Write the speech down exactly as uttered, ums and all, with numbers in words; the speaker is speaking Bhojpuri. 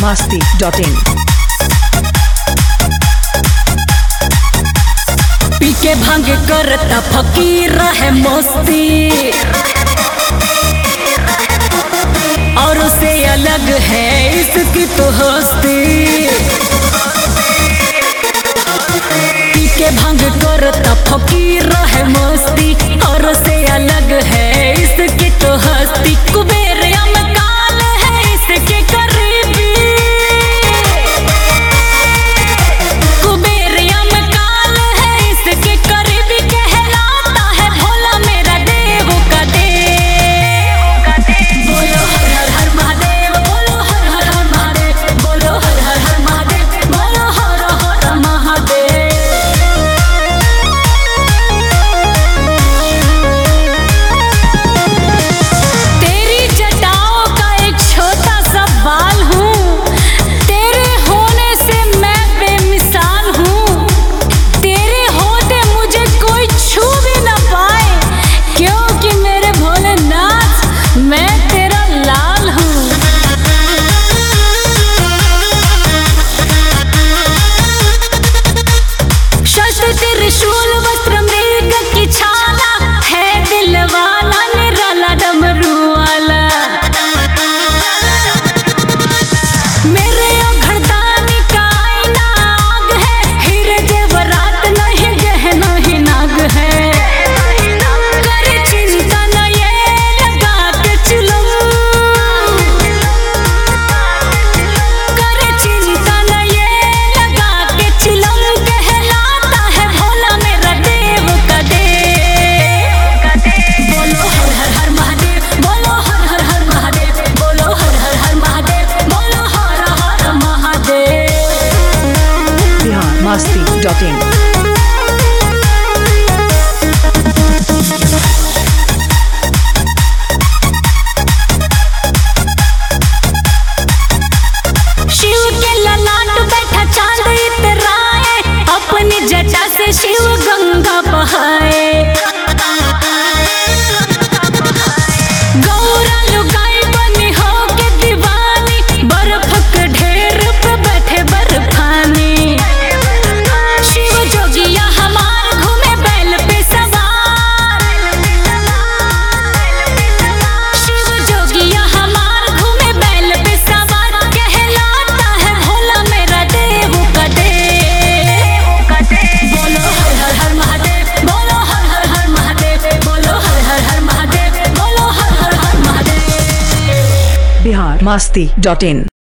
masti dot in। पी के भांग करता फकीर है मस्ती, और उसे अलग है इसकी तो हस्ती। पी के भांग करता फकीर है मस्ती, और उसे अलग है इसकी तो हस्ती। कुबेर अमकाल है इसके करीबी, कुबेर अमकाल है इसके करीबी। कहलाता है भोला मेरा देव का देव। बोलो हर हर हर महादेव, बोलो हर हर हर महादेव, बोलो हर हर हर महादेव, बोलो हर हर महादेव। तेरी जटाओं का एक छोटा सा बाल हूँ, तेरे होने से मैं बेमिसाल हूँ। तेरे होते मुझे कोई छू भी न पाए, क्योंकि मेरे भोलेनाथ मैं तेरा लाल हूँ। शस्त्र त्रिशूल वस्त्र मृग की छाला, है दिलवाला निराला डमरू वाला। मेरे घरदानी का आईना आग है, हीरे जेवरात नहीं गहना ही नाग है। कर चिंता न ये लगा के चिलम, कर चिंता न ये लगा के चिलम। कहलाता है भोला मेरा देव का देव। बोलो हर हर हर महादेव, बोलो हर हर हर महादेव, बोलो हर हर हर महादेव, बोलो हर हर Mahadev. Bihar masti dot in। Shiv के ललाट बैठा चांद इतराए, अपनी जटा से शिव गंगा बहाए। गौरा लुगाई बनी हो के दीवानी, बर्फ के ढेर पे बैठे बर्फानी। शिव जोगिया हमार घूमे बैल पे सवार, शिव जोगिया हमार घूमे बैल पे सवार। कहलाता है भोला मेरा देव का देव। बोलो हर हर हर महादेव, बोलो हर हर हर महादेव, बोलो हर हर हर महादेव, बोलो हर हर हर Mahadev. Bihar masti dot in।